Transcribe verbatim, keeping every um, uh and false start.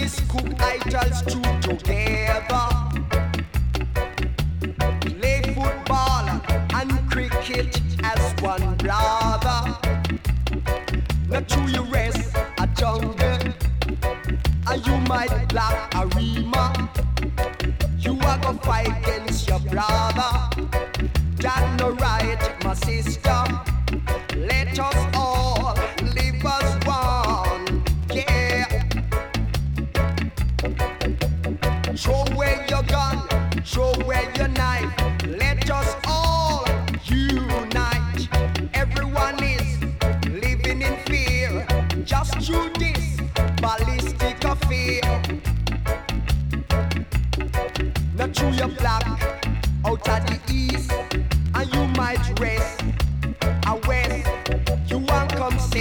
this cook idols two together. Play football and cricket as one brother. Not true you rest a jungle, and you might black a rima. You are gonna fight against your brother. That no right, my sister. Let us all live as one. Yeah. Throw away your gun, throw away your knife. Let us all unite. Everyone is living in fear, just through this ballistic affair. Not through your black out of the east, and you might rest a west. You want come say